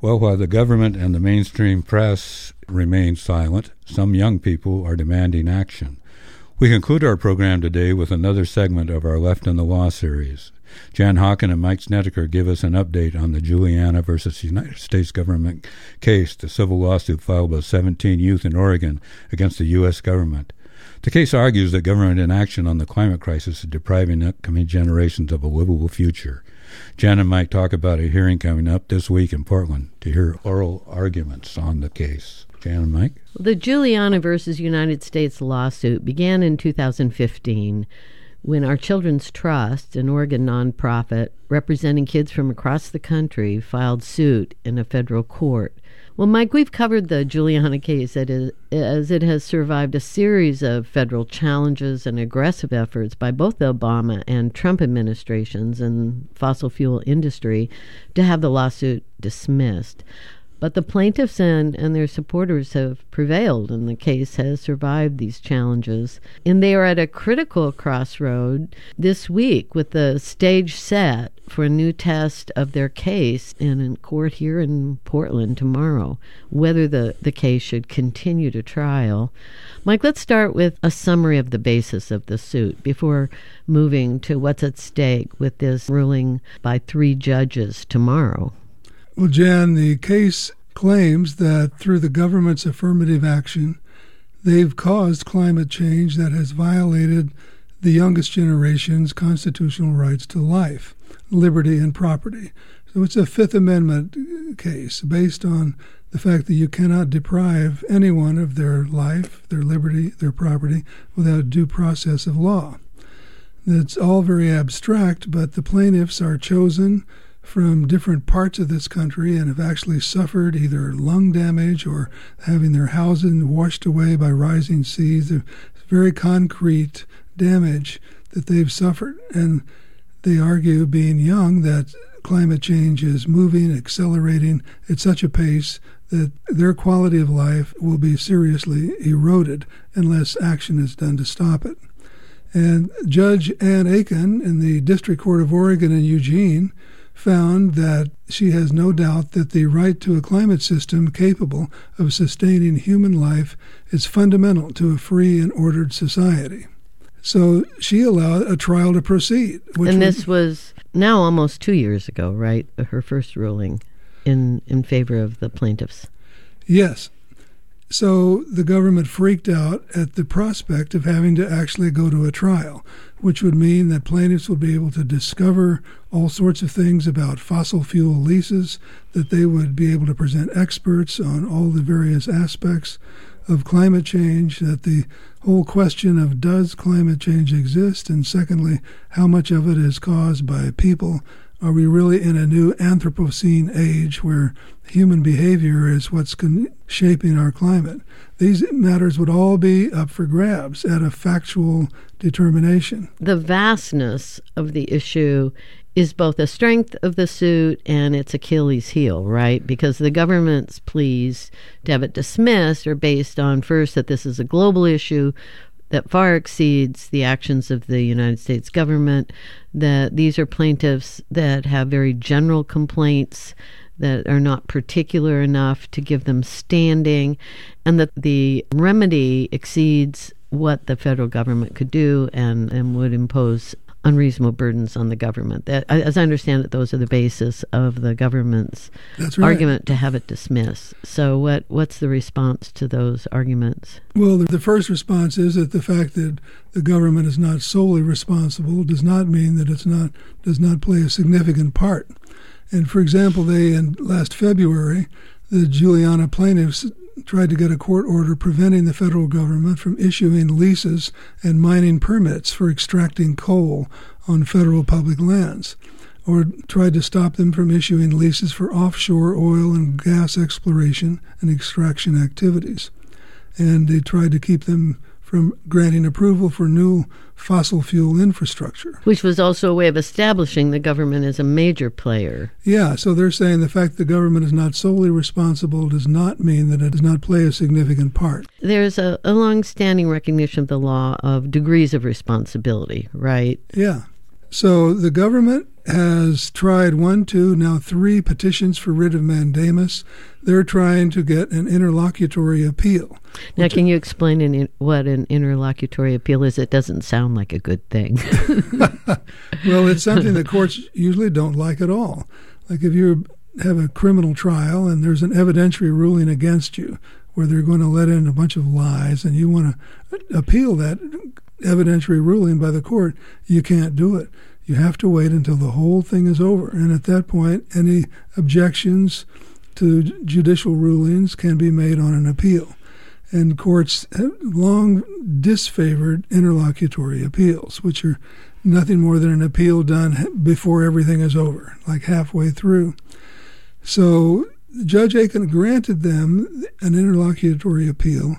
Well, while the government and the mainstream press remain silent, some young people are demanding action. We conclude our program today with another segment of our Left in the Law series. Jan Hawken and Mike Snedeker give us an update on the Juliana versus United States government case, the civil lawsuit filed by 17 youth in Oregon against the U.S. government. The case argues that government inaction on the climate crisis is depriving upcoming generations of a livable future. Jan and Mike talk about a hearing coming up this week in Portland to hear oral arguments on the case. Jan and Mike? The Juliana versus United States lawsuit began in 2015 when Our Children's Trust, an Oregon nonprofit representing kids from across the country, filed suit in a federal court. Well, Mike, we've covered the Juliana case as it has survived a series of federal challenges and aggressive efforts by both the Obama and Trump administrations and fossil fuel industry to have the lawsuit dismissed. But the plaintiffs and their supporters have prevailed, and the case has survived these challenges. And they are at a critical crossroad this week with the stage set for a new test of their case in court here in Portland tomorrow, whether the case should continue to trial. Mike, let's start with a summary of the basis of the suit before moving to what's at stake with this ruling by 3 judges tomorrow. Well, Jan, the case claims that through the government's affirmative action, they've caused climate change that has violated the youngest generation's constitutional rights to life, liberty, and property. So it's a Fifth Amendment case based on the fact that you cannot deprive anyone of their life, their liberty, their property without due process of law. It's all very abstract, but the plaintiffs are chosen from different parts of this country and have actually suffered either lung damage or having their houses washed away by rising seas. There's very concrete damage that they've suffered. And they argue, being young, that climate change is moving, accelerating at such a pace that their quality of life will be seriously eroded unless action is done to stop it. And Judge Ann Aiken in the District Court of Oregon in Eugene found that she has no doubt that the right to a climate system capable of sustaining human life is fundamental to a free and ordered society. So she allowed a trial to proceed. And this was now almost 2 years ago, right? Her first ruling in favor of the plaintiffs. Yes. So the government freaked out at the prospect of having to actually go to a trial, which would mean that plaintiffs would be able to discover all sorts of things about fossil fuel leases, that they would be able to present experts on all the various aspects of climate change, that the whole question of does climate change exist, and secondly, how much of it is caused by people. Are we really in a new Anthropocene age where human behavior is what's shaping our climate? These matters would all be up for grabs at a factual determination. The vastness of the issue is both a strength of the suit and its Achilles heel, right? Because the government's pleas to have it dismissed are based on, first, that this is a global issue that far exceeds the actions of the United States government, that these are plaintiffs that have very general complaints that are not particular enough to give them standing, and that the remedy exceeds what the federal government could do and would impose unreasonable burdens on the government. That, as I understand it, those are the basis of the government's argument to have it dismissed. So what's the response to those arguments? Well, the first response is that the fact that the government is not solely responsible does not mean that does not play a significant part. And for example, last February, the Juliana plaintiffs tried to get a court order preventing the federal government from issuing leases and mining permits for extracting coal on federal public lands, or tried to stop them from issuing leases for offshore oil and gas exploration and extraction activities. And they tried to keep them from granting approval for new fossil fuel infrastructure. Which was also a way of establishing the government as a major player. Yeah, so they're saying the fact the government is not solely responsible does not mean that it does not play a significant part. There's a long-standing recognition of the law of degrees of responsibility, right? Yeah. So the government has tried 1, 2, now 3 petitions for writ of mandamus. They're trying to get an interlocutory appeal. Now, can you explain what an interlocutory appeal is? It doesn't sound like a good thing. Well, it's something that courts usually don't like at all. Like if you have a criminal trial and there's an evidentiary ruling against you where they're going to let in a bunch of lies and you want to appeal that evidentiary ruling by the court, you can't do it. You have to wait until the whole thing is over. And at that point, any objections to judicial rulings can be made on an appeal. And courts have long disfavored interlocutory appeals, which are nothing more than an appeal done before everything is over, like halfway through. So Judge Aiken granted them an interlocutory appeal,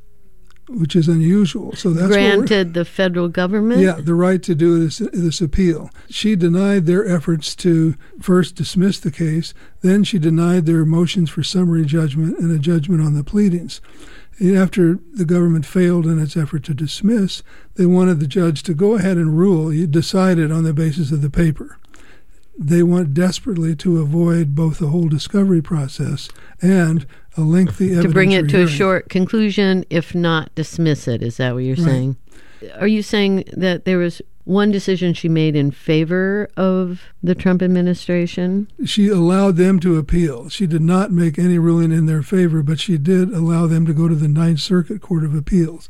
which is unusual. So that's granted the federal government? Yeah, the right to do this appeal. She denied their efforts to first dismiss the case, then she denied their motions for summary judgment and a judgment on the pleadings. After the government failed in its effort to dismiss, they wanted the judge to go ahead and rule. You decided on the basis of the paper. They want desperately to avoid both the whole discovery process and a lengthy evidentiary to bring it to hearing. A short conclusion, if not dismiss it. Is that what you're saying? Are you saying that there was one decision she made in favor of the Trump administration? She allowed them to appeal. She did not make any ruling in their favor, but she did allow them to go to the Ninth Circuit Court of Appeals.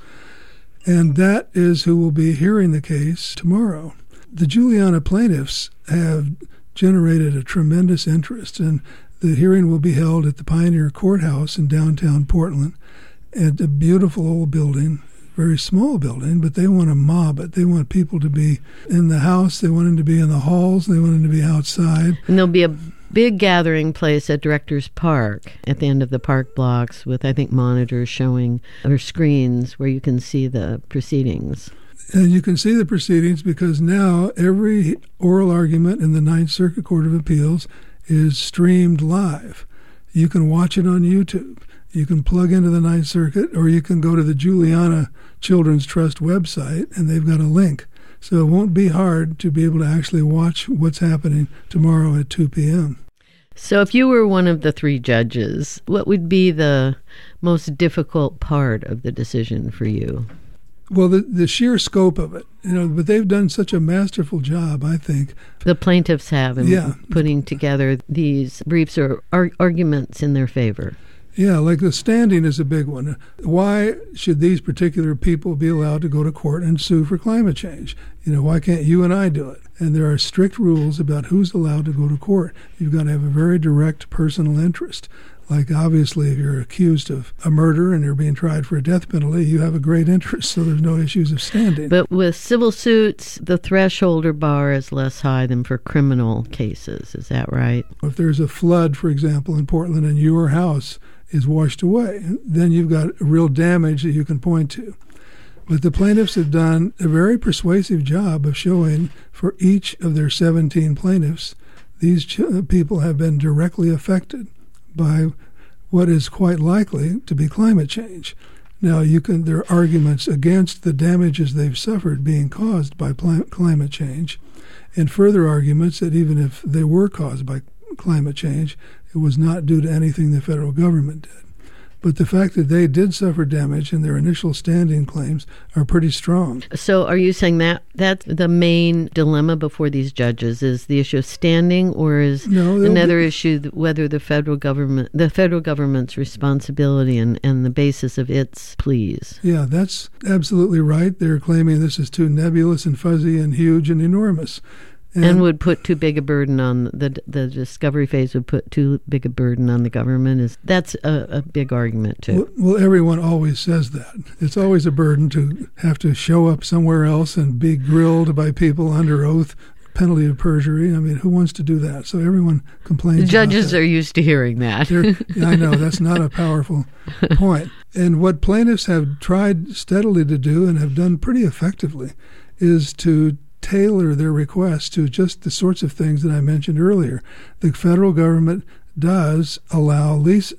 And that is who will be hearing the case tomorrow. The Juliana plaintiffs have generated a tremendous interest, and the hearing will be held at the Pioneer Courthouse in downtown Portland at a beautiful old building, very small building, but they want to mob it. They want people to be in the house, they want them to be in the halls, they want them to be outside. And there'll be a big gathering place at Directors Park at the end of the park blocks with, I think, monitors showing, or screens where you can see the proceedings. And you can see the proceedings because now every oral argument in the Ninth Circuit Court of Appeals is streamed live. You can watch it on YouTube. You can plug into the Ninth Circuit, or you can go to the Juliana Children's Trust website, and they've got a link. So it won't be hard to be able to actually watch what's happening tomorrow at 2 p.m. So if you were one of the 3 judges, what would be the most difficult part of the decision for you? Well, the sheer scope of it, but they've done such a masterful job, I think. The plaintiffs have in putting together these briefs or arguments in their favor. Yeah, like the standing is a big one. Why should these particular people be allowed to go to court and sue for climate change? Why can't you and I do it? And there are strict rules about who's allowed to go to court. You've got to have a very direct personal interest. Like, obviously, if you're accused of a murder and you're being tried for a death penalty, you have a great interest, so there's no issues of standing. But with civil suits, the threshold or bar is less high than for criminal cases. Is that right? If there's a flood, for example, in Portland and your house is washed away, then you've got real damage that you can point to. But the plaintiffs have done a very persuasive job of showing for each of their 17 plaintiffs, these people have been directly affected by what is quite likely to be climate change. Now, there are arguments against the damages they've suffered being caused by climate change, and further arguments that even if they were caused by climate change, it was not due to anything the federal government did. But the fact that they did suffer damage and their initial standing claims are pretty strong. So are you saying that that's the main dilemma before these judges is the issue of standing, or is another issue whether the federal government's responsibility and the basis of its pleas? Yeah, that's absolutely right. They're claiming this is too nebulous and fuzzy and huge and enormous. And would put too big a burden on the discovery phase would put too big a burden on the government. That's a big argument too. Well, everyone always says that. It's always a burden to have to show up somewhere else and be grilled by people under oath, penalty of perjury. I mean, who wants to do that? So everyone complains. The judges are used to hearing that. I know, that's not a powerful point. And what plaintiffs have tried steadily to do and have done pretty effectively is to tailor their requests to just the sorts of things that I mentioned earlier. The federal government does allow leases.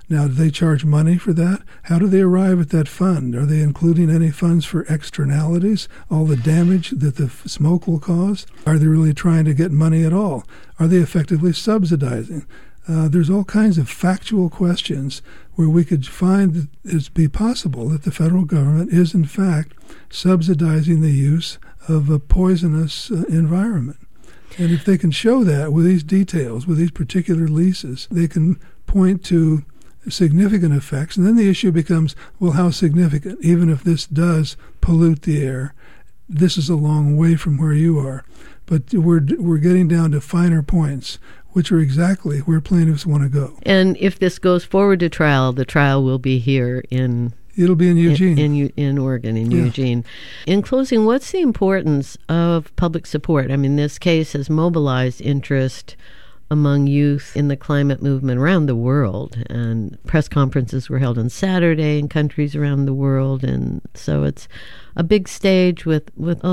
Now, do they charge money for that? How do they arrive at that fund? Are they including any funds for externalities, all the damage that the smoke will cause? Are they really trying to get money at all? Are they effectively subsidizing? There's all kinds of factual questions where we could find that it be possible that the federal government is, in fact, subsidizing the use of a poisonous environment. And if they can show that with these details, with these particular leases, they can point to significant effects. And then the issue becomes, well, how significant? Even if this does pollute the air, this is a long way from where you are. But we're getting down to finer points, which are exactly where plaintiffs want to go. And if this goes forward to trial, the trial will be here in... It'll be in Eugene. In Oregon, in Eugene. In closing, what's the importance of public support? I mean, this case has mobilized interest among youth in the climate movement around the world. And press conferences were held on Saturday in countries around the world. And so it's a big stage with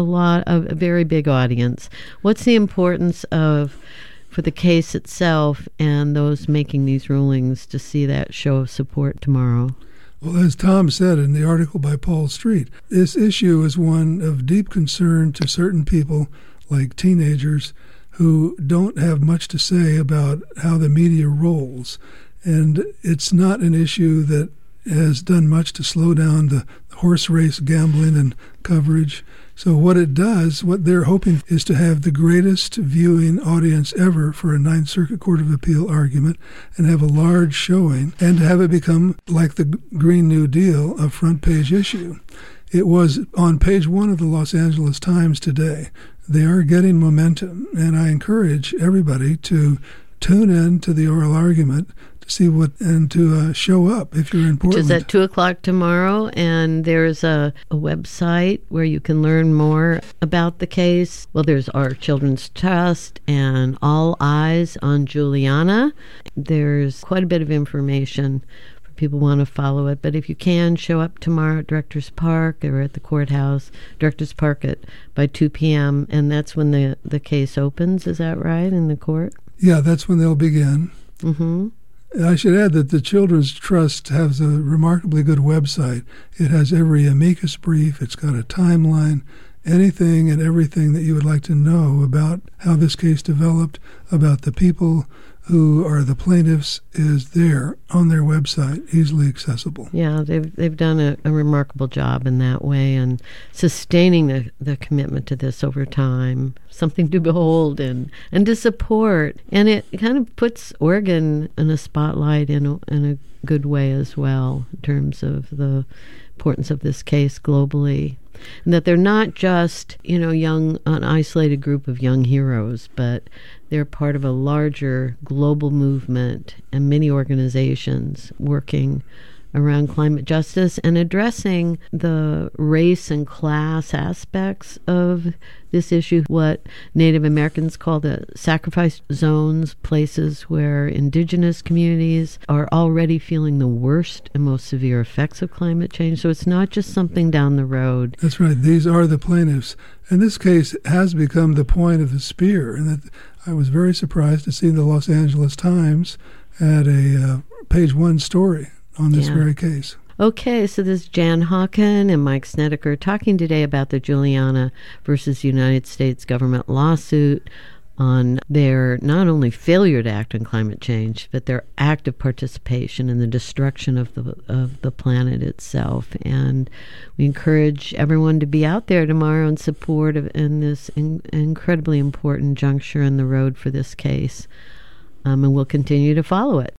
a very big audience. What's the importance for the case itself and those making these rulings to see that show of support tomorrow? Well, as Tom said in the article by Paul Street, this issue is one of deep concern to certain people, like teenagers, who don't have much to say about how the media rolls. And it's not an issue that has done much to slow down the horse race gambling and coverage. So what it does, what they're hoping is to have the greatest viewing audience ever for a Ninth Circuit Court of Appeal argument and have a large showing and to have it become, like the Green New Deal, a front page issue. It was on page 1 of the Los Angeles Times today. They are getting momentum, and I encourage everybody to tune in to the oral argument to see and to show up if you're in Portland. Which is at 2 o'clock tomorrow, and there's a website where you can learn more about the case. Well, there's Our Children's Trust and All Eyes on Juliana. There's quite a bit of information for people who want to follow it, but if you can, show up tomorrow at Directors Park or at the courthouse, Directors Park by 2 p.m., and that's when the case opens, is that right, in the court? Yeah, that's when they'll begin. Mm-hmm. I should add that the Children's Trust has a remarkably good website. It has every amicus brief. It's got a timeline, anything and everything that you would like to know about how this case developed, about the people who are the plaintiffs, is there on their website, easily accessible. Yeah, they've done a remarkable job in that way and sustaining the commitment to this over time. Something to behold and to support. And it kind of puts Oregon in a spotlight in a good way as well in terms of the importance of this case globally. And that they're not just, an isolated group of young heroes, but they're part of a larger global movement and many organizations working around climate justice and addressing the race and class aspects of this issue, what Native Americans call the sacrifice zones, places where indigenous communities are already feeling the worst and most severe effects of climate change. So it's not just something down the road. That's right. These are the plaintiffs. And this case has become the point of the spear. And that I was very surprised to see the Los Angeles Times had a page 1 story on this very case. Okay, so this is Jan Hawken and Mike Snedeker talking today about the Juliana versus United States government lawsuit on their not only failure to act on climate change, but their active participation in the destruction of the planet itself. And we encourage everyone to be out there tomorrow in support of in this incredibly important juncture in the road for this case. And we'll continue to follow it.